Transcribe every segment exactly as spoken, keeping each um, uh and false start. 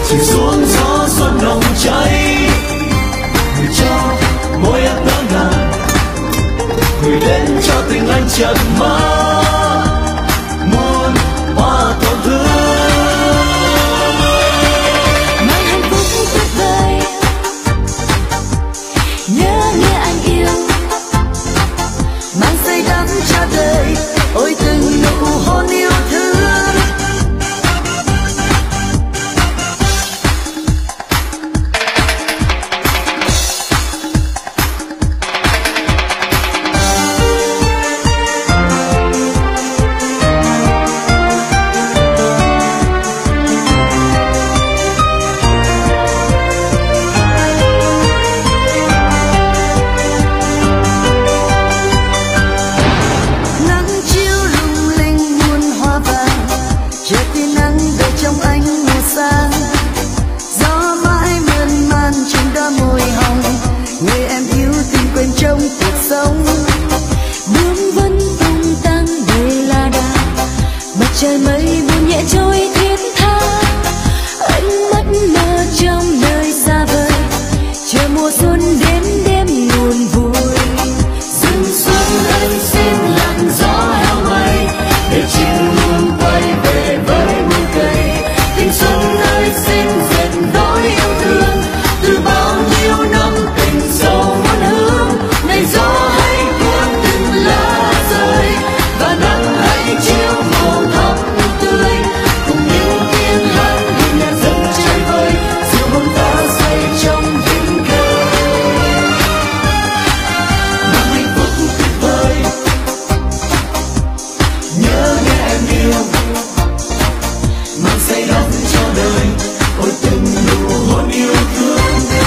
chỉ xuống gió xuân nồng cháy. Gửi cho môi em ngỡ ngàng, gửi đến cho tình anh chợt mơ muôn hoa tổn thương. Mang hạnh phúc tuyệt vời, nhớ nghe anh yêu, mang say đắm cho đời. Ôi từng nụ hôn yêu thương. Trời mây buồn nhẹ trôi thiết tha, anh mất mơ trong nơi xa vời, chờ mùa xuân đến đêm nguồn vui. Rừng xuân anh xin lặng gió heo mây, để chim luôn quay về với muôn cây. Tình xuân ơi xin dệt nỗi yêu thương, từ bao nhiêu năm tình sâu muôn hương. Này gió hãy cuốn từng lá rơi, và nắng hãy chiếu màu thắm tươi, cùng những tiếng hát như nhạc dần chơi vơi, dịu hôn ta say trong tiếng cười. Mang hạnh phúc tuyệt vời, nhớ nghe em yêu, mang say đắm cho đời. Ôi từng nụ hôn yêu thương.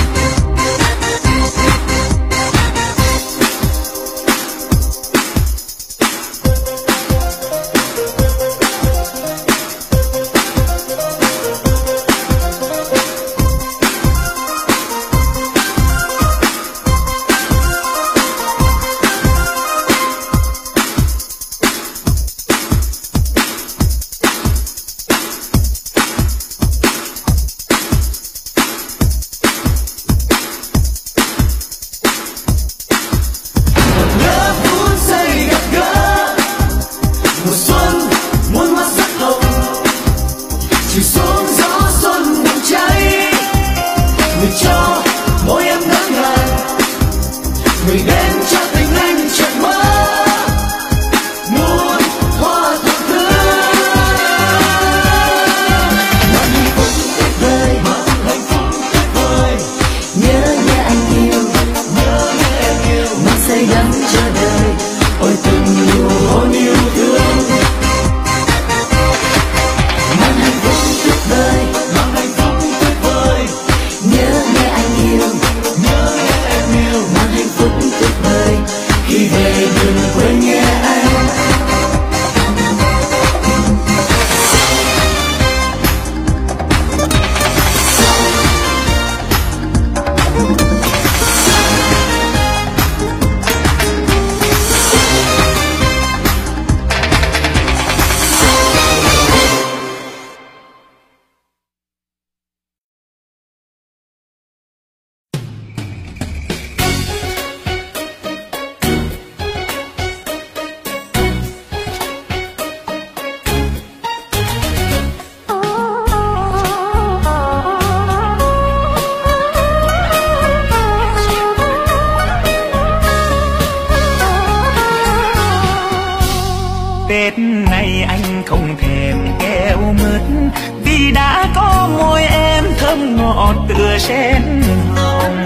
Tết này anh không thèm keo mứt, vì đã có môi em thơm ngọt tựa sen hồng.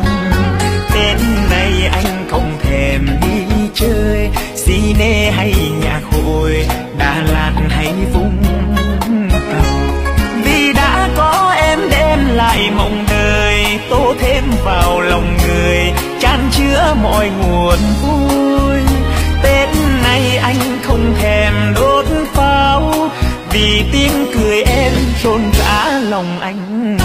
Tết này anh không thèm đi chơi cine hay nhạc hội, Đà Lạt hay Vũng Tàu, vì đã có em đem lại mộng đời, tô thêm vào lòng người chan chứa mọi nguồn vui. Tết này anh không thèm đốt pháo, vì tiếng cười em rộn rã lòng anh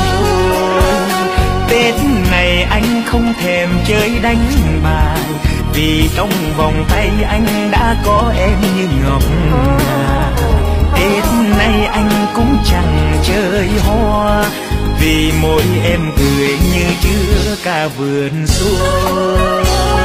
thôi. Tết này anh không thèm chơi đánh bài, vì trong vòng tay anh đã có em như ngọc ngà. Tết này anh cũng chẳng chơi hoa, vì môi em cười như chứa cả vườn xuân.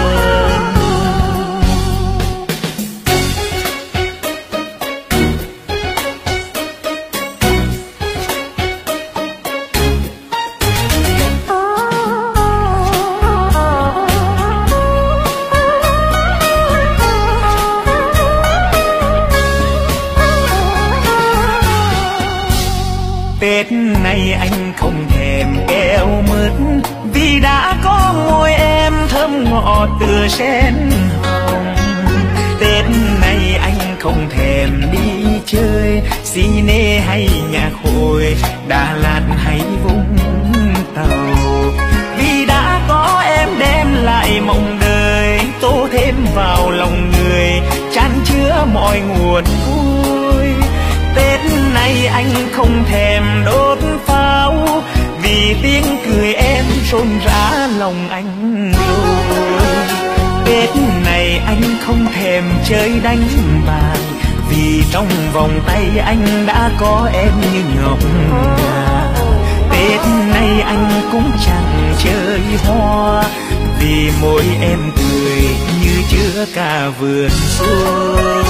Tết này anh không thèm keo mứt vì đã có môi em thơm ngọt tựa sen hồng. Tết này anh không thèm đi chơi Cine hay nhạc hội, Đà Lạt hay Vũng Tàu, vì đã có em đem lại mộng đời, tô thêm vào lòng người chan chứa mọi nguồn vui. Tết này anh không thèm đốt pháo vì tiếng cười em rộn rã lòng anh rồi. Tết này anh không thèm chơi đánh bài vì trong vòng tay anh đã có em như ngọc ngà. Tết này anh cũng chẳng chơi hoa vì môi em cười như chứa cả vườn xuân.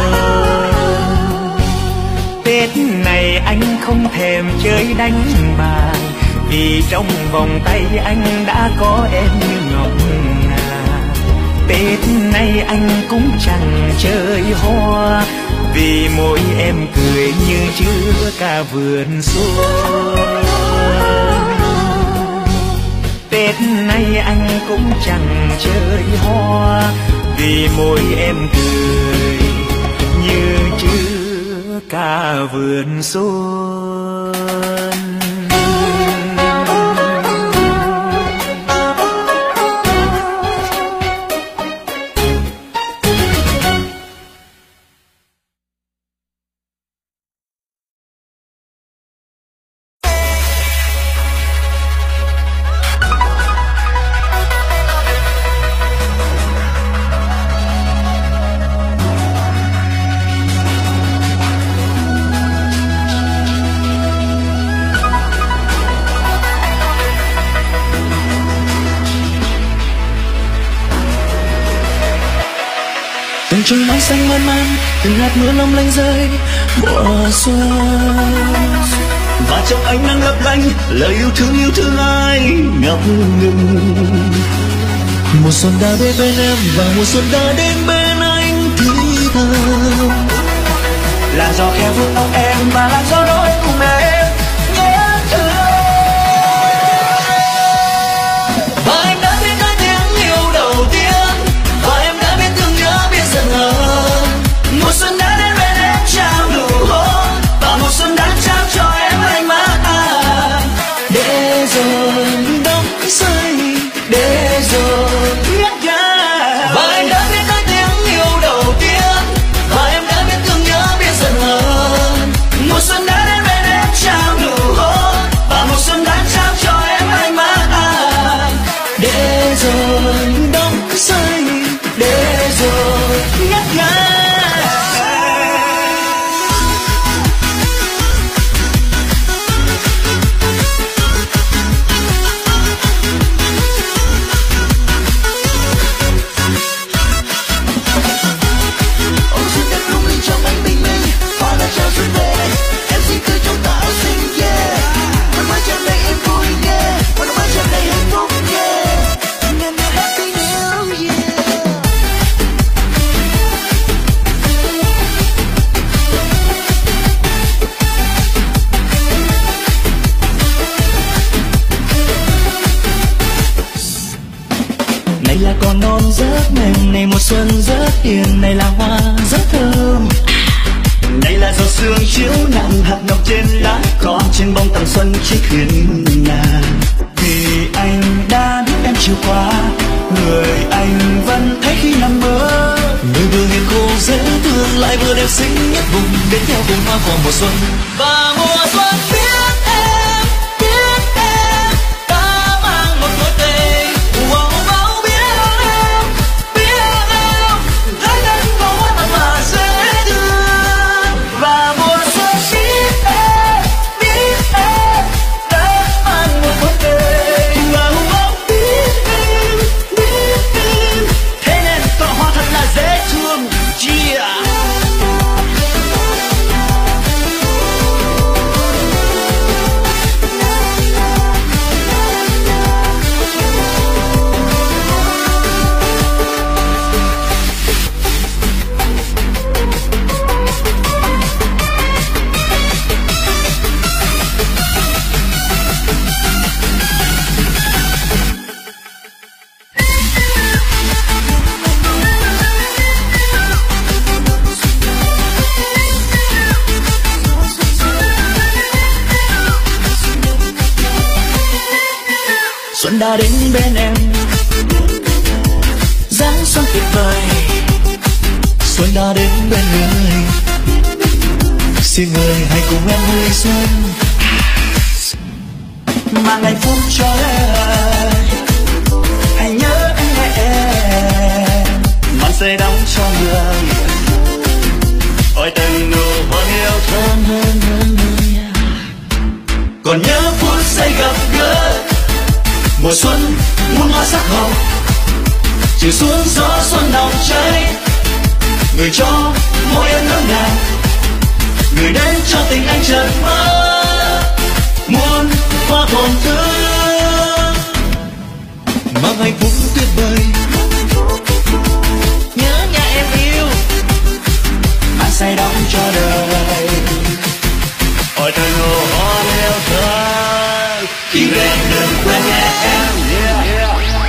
Tết này anh không thèm chơi đánh bài vì trong vòng tay anh đã có em như ngọc ngà. Tết này anh cũng chẳng chơi hoa vì môi em cười như chứa cả vườn xuân. Tết này anh cũng chẳng chơi hoa vì môi em cười như chứa cả vườn xuân. Từng trời nắng xanh man man, từng hạt mưa long lanh rơi mùa xuân, và trong ánh nắng lấp lánh lời yêu thương yêu thương ai ngập ngừng. Mùa xuân đã đến bên em và mùa xuân đã đến bên anh thì thầm, là gió khẽ vuốt tóc em và là gió nỗi cùng em nhớ thương. Và em đã biết nói tiếng yêu đầu tiên, và em đã biết thương nhớ biết giận hờn. Mùa xuân đã đến bên em trao nụ hôn, và mùa xuân đã trao cho em ánh mắt anh. Để rồi đông rơi, để rồi nhắc nhở. Và em đã biết nói tiếng yêu đầu tiên, và em đã biết thương nhớ biết giận hờn. Mùa xuân đã đến bên em trao nụ hôn, và mùa xuân đã trao cho em ánh mắt anh. Để rồi đông rơi, để rồi nhắc nhở. Này là còn non rất mềm, này mùa xuân rất yên, này là hoa rất thơm. Này là giọt sương chiếu nặng hạt ngọc trên lá còn trên bông tầm xuân chiếc thuyền ngàn. Vì anh đã biết em chiều qua, người anh vẫn thấy khi nằm mơ. Người vừa hiền khô dễ thương lại vừa đẹp xinh nhất vùng, đến theo vùng hoa của mùa xuân. Và mùa xuân biết em, biết em đã mang một mối tình. Wow, wow, biết em, biết em thấy em có mặt mà dễ thương. Và mùa xuân biết em, biết em đã Xuân đã đến bên em, dáng xuân tuyệt vời. Xuân đã đến bên người, xin người hãy cùng em vui xuân, mang hạnh phúc cho em. Hãy nhớ anh nghe em, mang giây đóng cho người, ôi từng nụ hôn yêu thơm hơn hơn người. Còn nhớ phút giây gặp gỡ, mùa xuân muôn hoa sắc hồng, chiều xuống gió xuân nồng cháy, người cho môi em ngỡ ngàng, người đến cho tình anh chợt mơ muôn hoa tổn thương, mang hạnh phúc tuyệt vời. Nhớ nhà em yêu, mang say đắm cho đời, ôi thời nụ hôn yêu thơ, khi về em đừng quên nhé em. Yeah, yeah.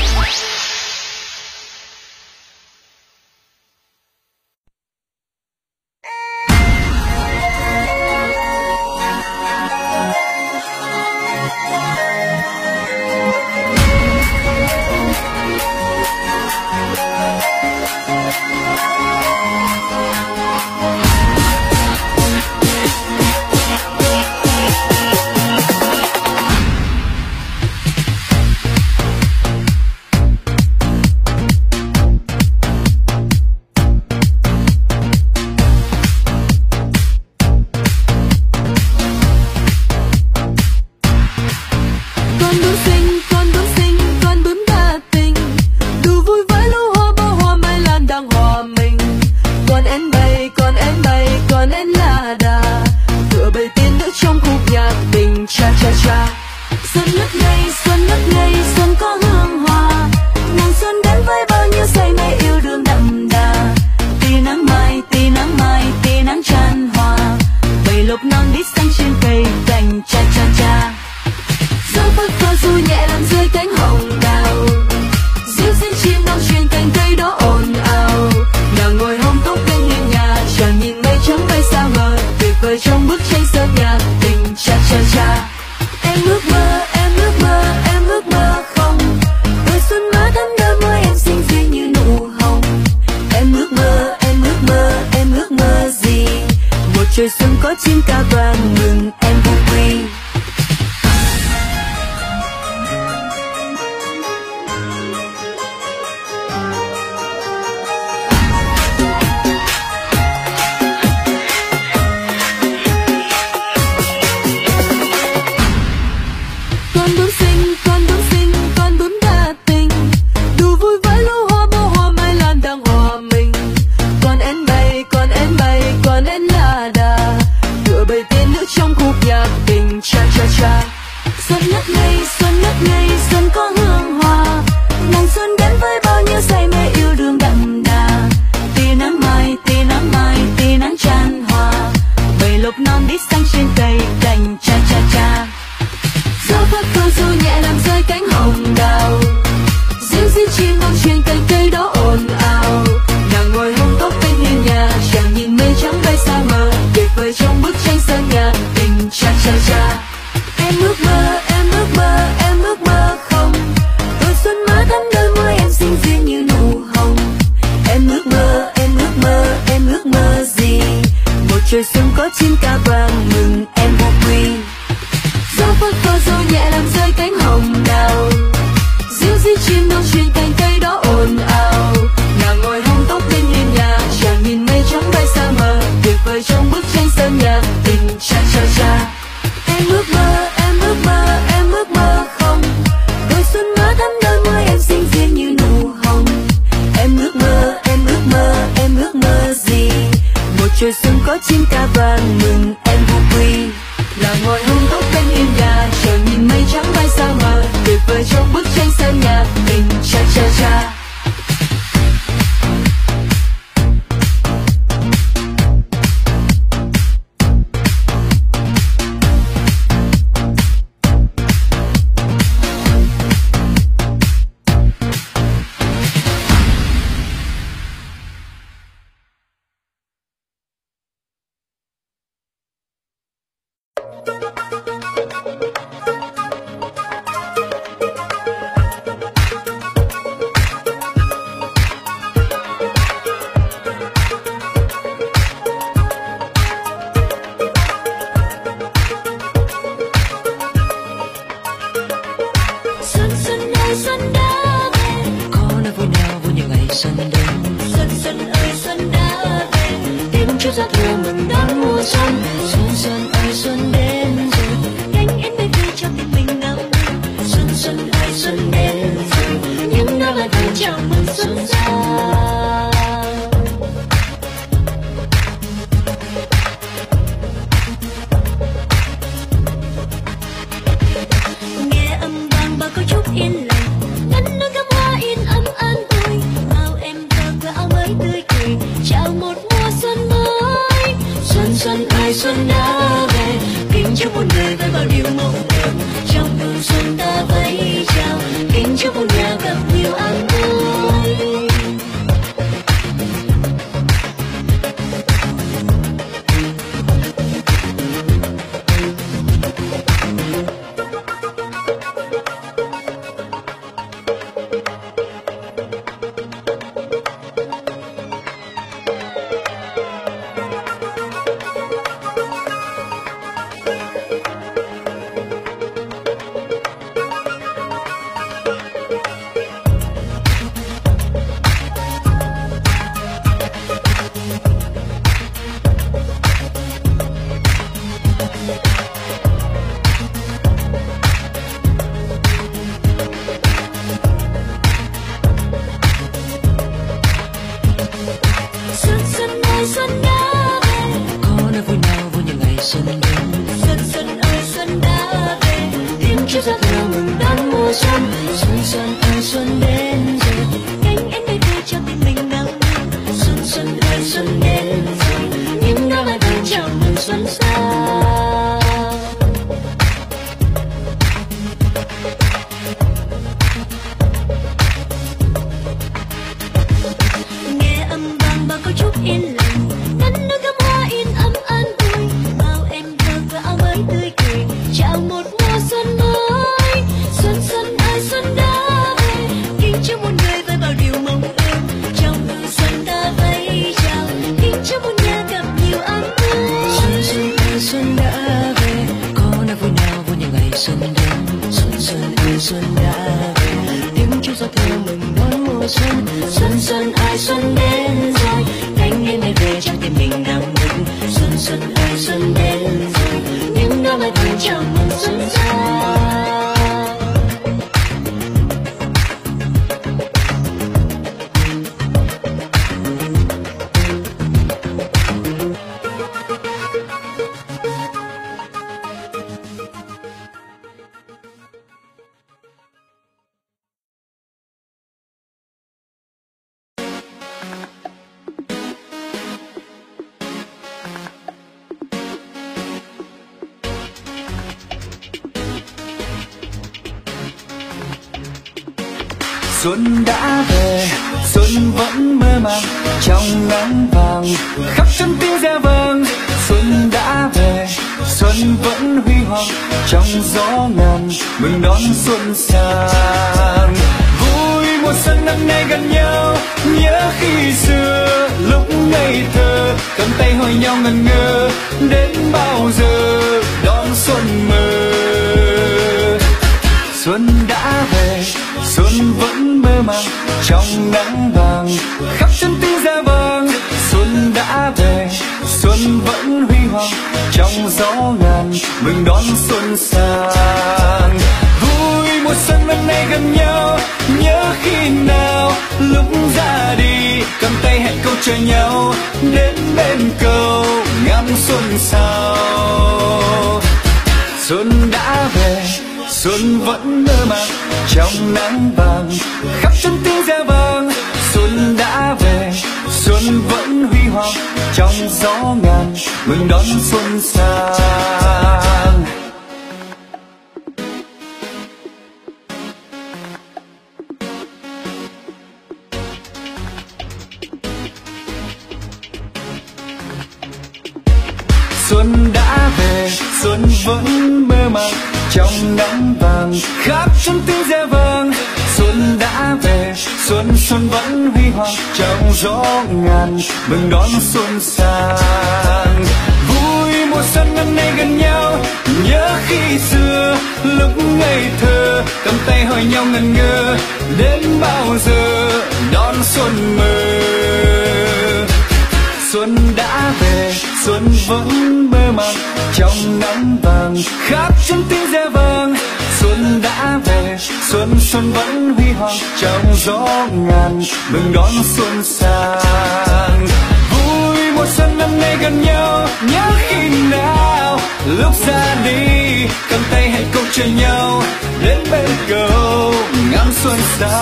Trời xuân có chim ca vang mừng em vui. Con bướm xinh, con bướm xinh, con bướm đa tình, đùa vui với lũ hoa bó hoa mai lan đang hòa mình. Con én bay, con én bay, con én là đà, tựa bầy tiên nữ trong khúc nhạc tình cha cha cha. Xuân ngất ngây, xuân ngất ngây, xuân có hương hoa, nàng xuân đến với bao nhiêu say mê yêu đương đậm đà. Tia nắng mai, tia nắng mai, tia nắng tràn hòa, bầy lộc non đít xanh trên cây cành cha cha cha. Gió phất phơ du nhẹ làm rơi cánh hồng đào, ríu ríu chim non trên cành cây đó ồn ào. Nàng ngồi hông tóc bên hiên nhà, chàng nhìn mây trắng bay xa mờ, tuyệt vời trong bức tranh sơn nhà tình cha cha cha. Em ước mơ, em ước mơ, em ước mơ không xuân đến. Xuân xuân ơi xuân đã về, tiếng chúc giao thừa mừng đón mùa xuân. Xuân xuân ơi xuân đến rồi, cánh én bay về cho tim mình ngắm. Xuân xuân ơi xuân đến rồi, những đóa hoa tươi chào mừng xuân sang. Nghe âm vang bao câu chúc yên lành, ngân nước cắm hoa in ấm an vui. Bao em thơ qua áo mới tươi cười, chào một mùa xuân mới. Xuân xuân ơi xuân đã về, kính chúc muôn người với bao điều mộng ước. Trong mùa xuân ta vẫy chào, kính chúc muôn nhà gặp nhiều an vui. Xuân xuân ơi xuân đã về, có nơi vui nào vui như ngày xuân đến. Xuân xuân ơi xuân đã về, tiếng chúc giao thừa mừng đón mùa xuân. Xuân xuân ơi xuân đến rồi, cánh én bay về cho tim mình ngắm. Xuân xuân ơi xuân đến rồi, những đóa hoa tươi chào mừng xuân sang. Nghe âm vang bao câu chúc yên lành, ngân nước cắm hoa in ấm an vui. Bao em thơ qua áo mới tươi cười, chào một mùa xuân mới. Xuân xuân ơi xuân đã về, kính chúc muôn người với bao điều mong ước. Trong mùa xuân ta vẫy chào, kính chúc muôn nhà gặp nhiều an vui. Xuân xuân ơi xuân đã về, có nơi vui nào vui như ngày xuân đến. Xuân xuân ơi xuân đã về, tiếng chúc giao thừa mừng đón mùa xuân. Xuân xuân ơi xuân đến rồi, cánh én bay về cho tim mình ngắm mừng. Xuân xuân ơi xuân đến rồi, những đóa hoa tươi chào mừng xuân sang. Xuân đã về, xuân vẫn mơ màng trong nắng vàng khắp chân tiếng reo vang. Xuân đã về, xuân vẫn huy hoàng trong gió ngàn mừng đón xuân sang. Vui mùa xuân năm nay gần nhau, nhớ khi xưa lúc ngây thơ cầm tay hỏi nhau ngần ngơ đến bao giờ đón xuân mơ. Xuân đã về, xuân vẫn mơ màng trong nắng vàng khắp chân tiếng reo vang. Xuân đã về, xuân vẫn huy hoàng trong gió ngàn mừng đón xuân sang. Vui mùa xuân năm nay gần nhau, nhớ khi nào lúc ra đi cầm tay hẹn câu chờ nhau đến bên cầu ngắm xuân sao. Xuân đã về, xuân vẫn mơ màng trong nắng vàng khắp chân tiếng reo vang. Xuân đã về, xuân vẫn huy hoàng trong gió ngàn mừng đón xuân sang. Xuân đã về, xuân vẫn mơ màng trong nắng vàng khắp chân tiếng reo vang. Xuân đã về, xuân xuân vẫn huy hoàng trong gió ngàn mừng đón xuân sang. Vui mùa xuân năm nay gần nhau, nhớ khi xưa lúc ngây thơ, cầm tay hỏi nhau ngần ngơ, đến bao giờ đón xuân mơ. Xuân đã về, xuân vẫn mơ màng trong nắng vàng, khắp chân tiếng reo vang. Xuân đã về, xuân xuân vẫn huy hoàng trong gió ngàn, mừng đón xuân sang. Vui mùa xuân năm nay gần nhau, nhớ khi nào lúc ra đi, cầm tay hẹn câu chờ nhau đến bên cầu ngắm xuân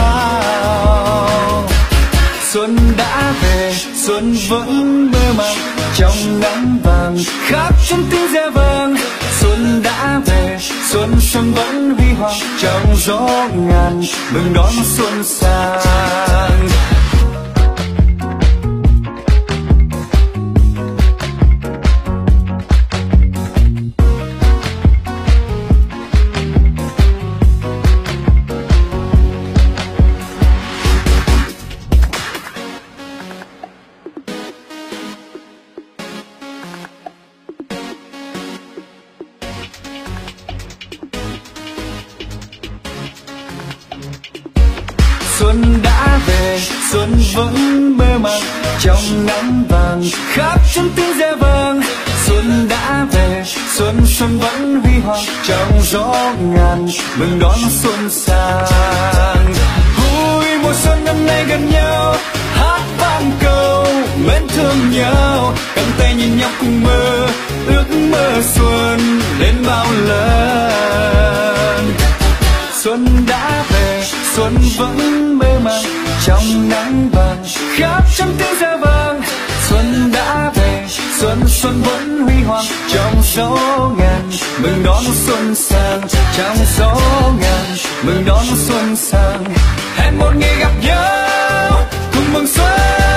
sao. Xuân đã về, xuân vẫn mơ màng trong nắng vàng, khắp chân tiếng reo vang. Xuân đã về, xuân xuân vẫn huy hoàng trong gió ngàn, mừng đón xuân sang. Xuân đã về, xuân vẫn mơ màng trong nắng vàng, khắp chân tiếng reo vang. Xuân đã về, xuân xuân vẫn huy hoàng trong gió ngàn, mừng đón xuân sang. Vui mùa xuân năm nay gần nhau, hát vang câu mến thương nhau, cầm tay nhìn nhau cùng mơ, ước mơ xuân đến bao lần. Xuân đã về, xuân vẫn mơ màng trong nắng vàng, khắp chân tiếng reo vang. Xuân đã về, xuân xuân vẫn huy hoàng trong gió ngàn, mừng đón xuân sang. Trong gió ngàn, mừng đón xuân sang. Hẹn một ngày gặp nhau cùng mừng xuân.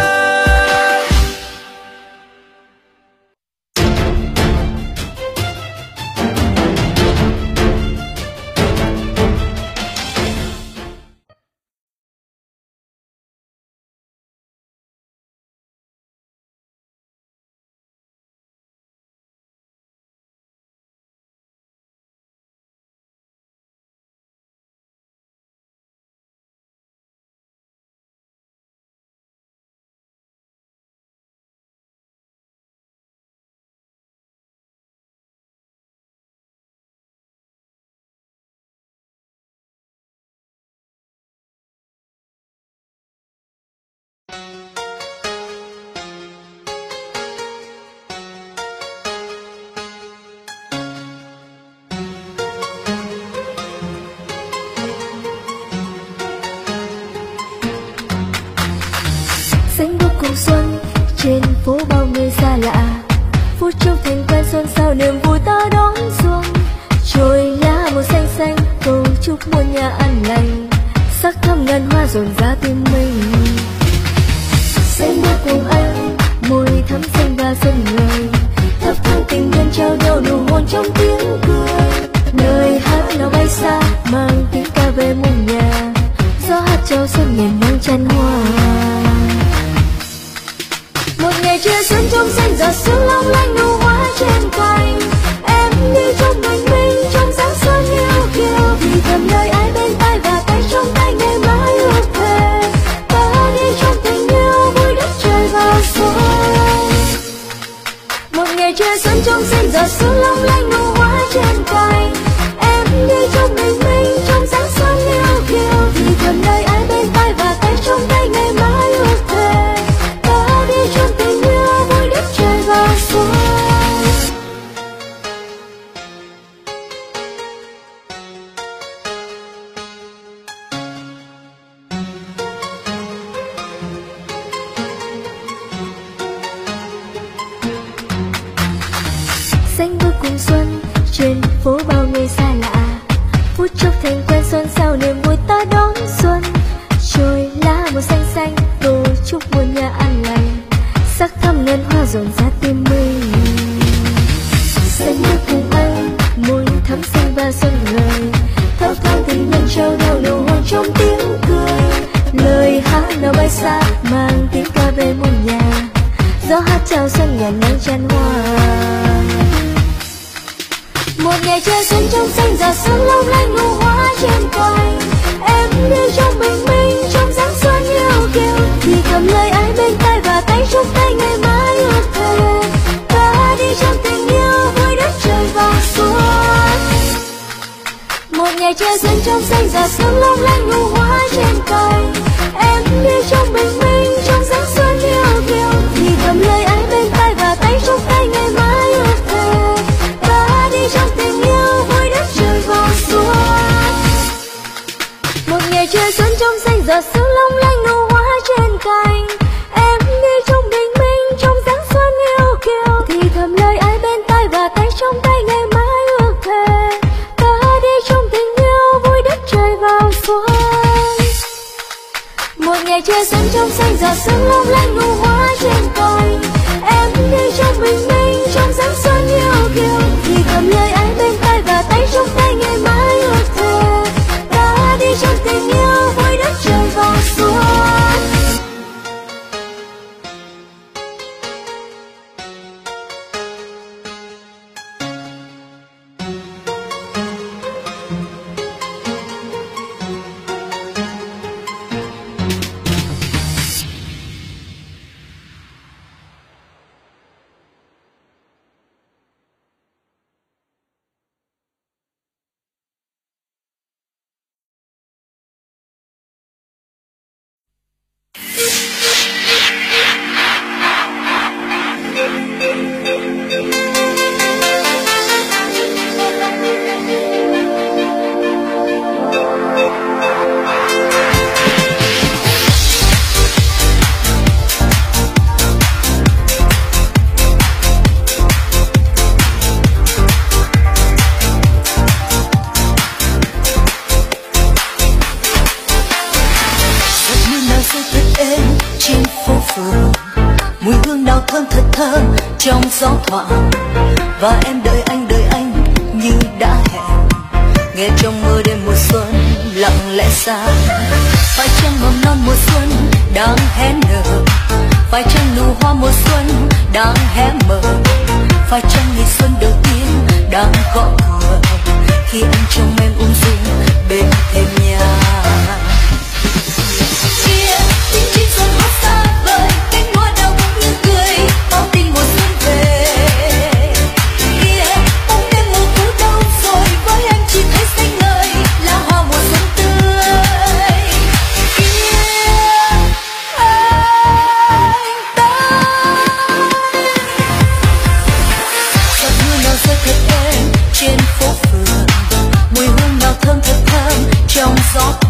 Xuân trên phố bao người xa lạ, phút chốc thành quen xuân sao niềm vui ta đón xuân. Trồi lá màu xanh xanh cầu chúc muôn nhà an lành, sắc thắm ngân hoa rộn rã tim mình. Xanh bước cùng anh môi thắm xanh và xuân người, thắp hương tình nhân trao nhau nụ hôn trong tiếng cười. Lời hát nào bay xa mang tiếng ca về muôn nhà, gió hát cho xuân nhẹ nhàng chăn hoa. Một ngày chia xuân trong xanh giọt sương long lanh nụ hoa trên cành, em đi trong bình minh trong sáng xuân yêu kiều, vì thầm lời ai bên tai và tay trong tay ngày mai ước thề. Ta đi trong tình yêu vui đất trời vào xuân. Một ngày chia xuân trong xanh giọt sương long lanh nụ hoa trên cành, em đi trong bình minh trong sáng xuân yêu kiều, vì thầm lời ai bên tai và tay trong tay ngày mai ước thề. Trong tình yêu vui đất trời vào xuân. Xanh bước cùng xuân trên phố bao người xa lạ, phút chốc thành quen xuân sao niềm vui ta đón xuân. Trồi lá màu xanh xanh cầu chúc muôn nhà an lành, sắc thắm ngân hoa rộn rã tim mình. Xanh bước cùng anh môi thắm xanh và xuân người, thao thoáng tình nhân trao nhau nụ hôn trong tiếng cười. Lời hát nào bay xa mang tiếng ca về muôn nhà, gió hát chào xuân nhẹ nhàng chăn hoa. Một ngày trời xuân trong xanh giọt sương long lanh nụ hoa trên cành. Em đi trong bình minh trong sáng xuân yêu kiều, thì cầm lời ai bên tai và tay chúc tay ngày mai ước thề. Ta đi trong tình yêu với đất trời vào xuân. Một ngày trời xuân trong xanh giọt sương long lanh nụ hoa trên cành. Em đi trong bình minh trong sáng xuân yêu kiều, thì cầm lời ai bên tai và tay chúc tay ngày mai ước thề. Ta đi trong tình yêu với đất trời vào xuân. Một ngày trời xuân trong xanh giọt sương long lanh nụ hoa trên cành. Em đi trong bình minh trong sáng xuân yêu kiều, thì thầm lời ai bên tai và tay trong tay ngày mai ước thề. Ta đi trong tình yêu với đất trời vào xuân. Một ngày trời xuân trong xanh giọt sương long lanh nụ hoa trên cành. Em đi trong bình minh trong sáng xuân yêu kiều, thì cầm lời ai bên tai và tay trong tay ngày mai ước thề. Ta đi trong tình yêu với đất trời vào xuân. Trong gió thoảng và em đợi anh đợi anh như đã hẹn, nghe trong mơ đêm mùa xuân lặng lẽ xa. Phải chăng mầm non mùa xuân đang hé nở, phải chăng nụ hoa mùa xuân đang hé mở, phải chăng ngày xuân đầu tiên đang gõ cửa khi anh trông em ung dung bên thềm nhà. Kia tiếng chim xuân hót xa vời, cánh hoa đào bỗng như cười bao tình mùa xuân về. Kia bóng đêm ngủ cũ đâu rồi, với anh chỉ thấy xanh ngời là hoa mùa xuân tươi. Kia anh tới, giọt mưa nào rơi thật êm trên phố phường, mùi hương nào thơm thật thơm trong gió.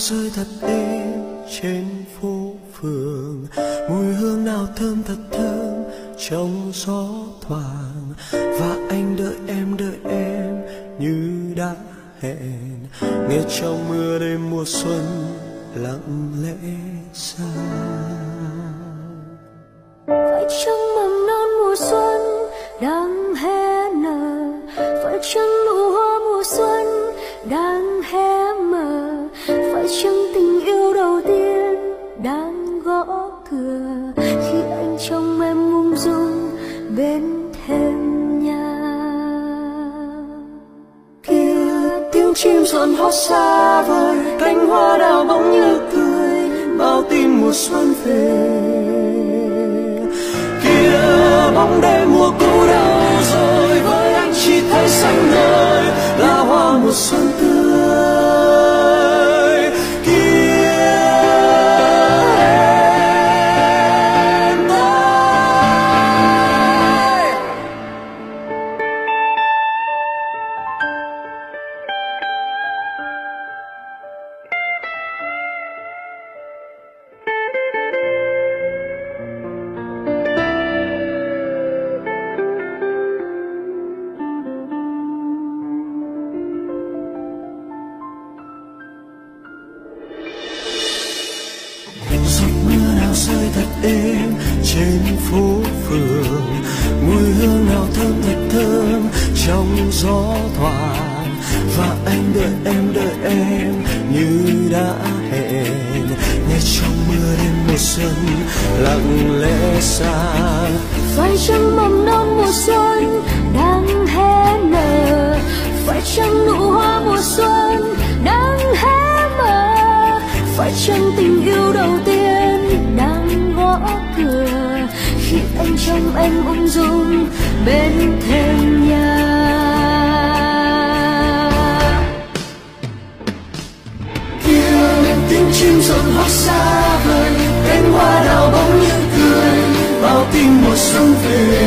rơi thật êm trên phố phường, mùi hương nào thơm thật thơm trong gió thoảng. Và anh đợi em đợi em như đã hẹn, nghe trong mưa đêm mùa xuân lặng lẽ xa. Phải chăng mầm non mùa xuân đang hé nở, phải chăng nụ hoa mùa xuân đang hé mở, phải chăng tình yêu đầu tiên đang gõ cửa khi anh trông em ung dung bên thềm nhà. Kia tiếng chim rộn hót xa vời, cánh hoa đào bỗng như cười bao tin mùa xuân về. Kia bóng đêm mùa cũ đâu rồi, với anh chỉ thấy xanh ngời là hoa mùa xuân tươi. Kia em đây. Rơi thật êm trên phố phường, mùi hương nào thơm thật thơm trong gió thoảng. Và anh đợi em đợi em như đã hẹn, nghe trong mưa đêm mùa xuân lặng lẽ xa. Phải chăng mầm non mùa xuân đang hé nở, phải chăng nụ hoa mùa xuân đang hé mở, phải chăng tình yêu đầu tiên đang gõ cửa khi anh trông em ung dung bên thềm nhà. Kia tiếng chim rộn hót xa vời, cánh hoa đào bỗng như cười bao tin mùa xuân về.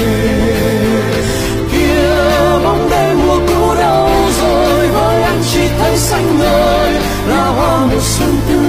Kia bóng đêm mùa cũ đâu rồi, với anh chỉ thấy xanh ngời là hoa mùa xuân tươi.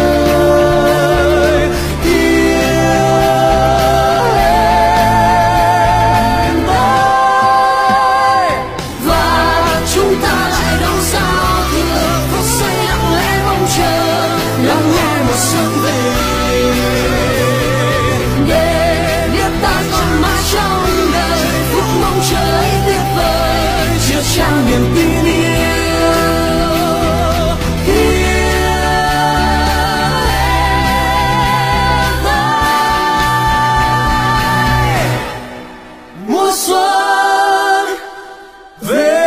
Trao niềm tin yêu kia mùa xuân về.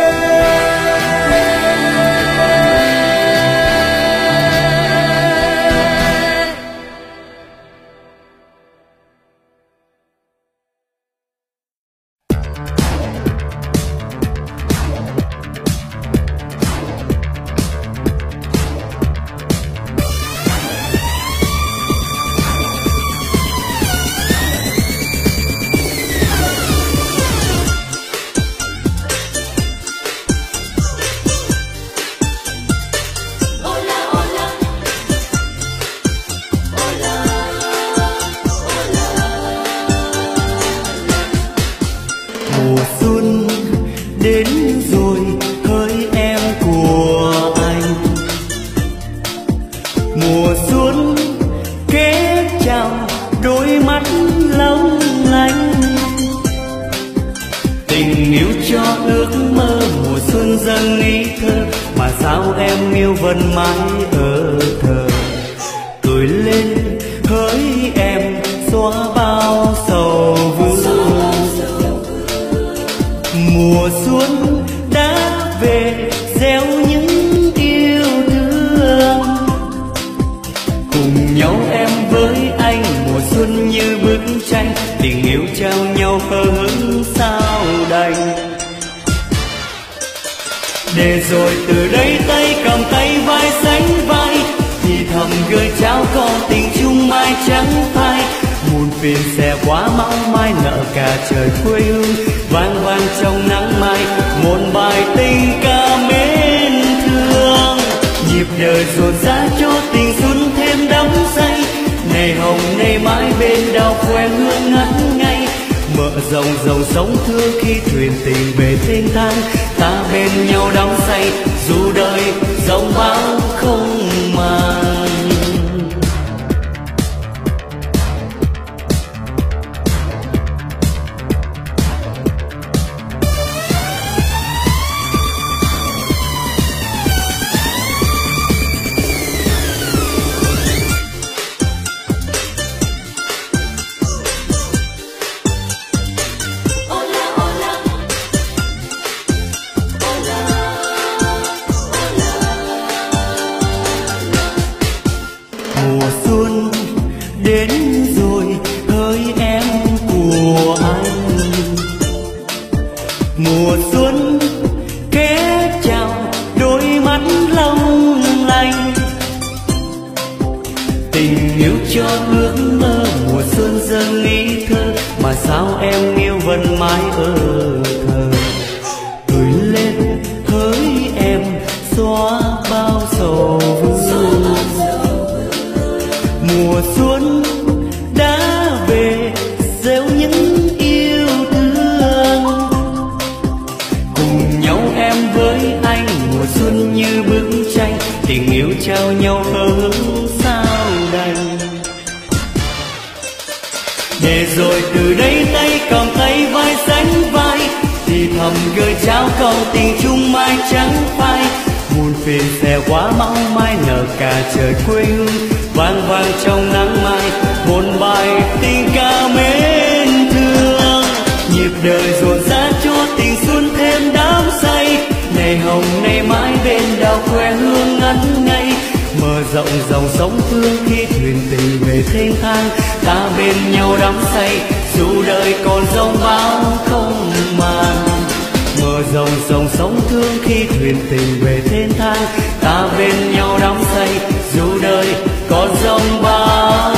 Để rồi từ đây tay cầm tay vai sánh vai, thì thầm gửi trao con tình chung mai trắng phai. Muôn phiền sẽ quá mau mai nợ cả trời quê hương, vang vang trong nắng mai một bài tình ca mến thương. Nhịp đời rộn rã cho tình xuân thêm đắm say. Này hồng này mãi bên đào khoe hương ngất ngây, mở rộng dòng sóng thương khi thuyền tình về thênh thang. Ta bên nhau đắm say dù đời giông bão không màng. Mùa xuân đến rồi hỡi em của anh, mùa xuân kết chào đôi mắt long lanh. Tình yêu cho ước mơ mùa xuân dâng ý thơ, mà sao em yêu vẫn mãi ở thờ. Gửi lên hỡi em xóa bao sầu vương. Mùa xuân đã về gieo những yêu thương, cùng nhau em với anh. Mùa xuân như bức tranh, tình yêu trao nhau hỡi sao đành. Để rồi từ đây tay cầm tay vai sánh vai, thì thầm gửi trao câu tình chung mai trắng phai. Muôn phiền xe quá mau mai nở cả trời quê hương, vang vang trong nắng mai một bài tình ca mến thương. Nhịp đời rộn rã cho tình xuân thêm đắm say. Này hồng này mãi bên đào khoe hương ngất ngây, mở rộng dòng sóng thương khi thuyền tình về thênh thang. Ta bên nhau đắm say dù đời còn giông bão không màng. Mở rộng dòng sóng thương khi thuyền tình về thênh thang. Ta bên nhau đắm say dù đời còn giông bão.